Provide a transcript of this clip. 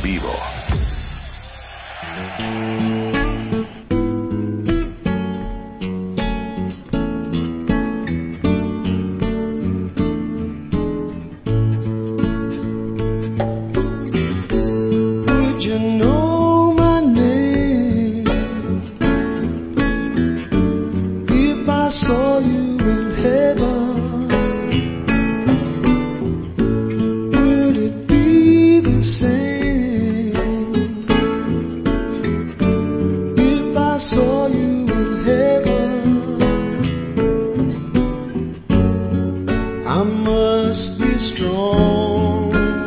vivo. Would you know my name if I saw you in heaven?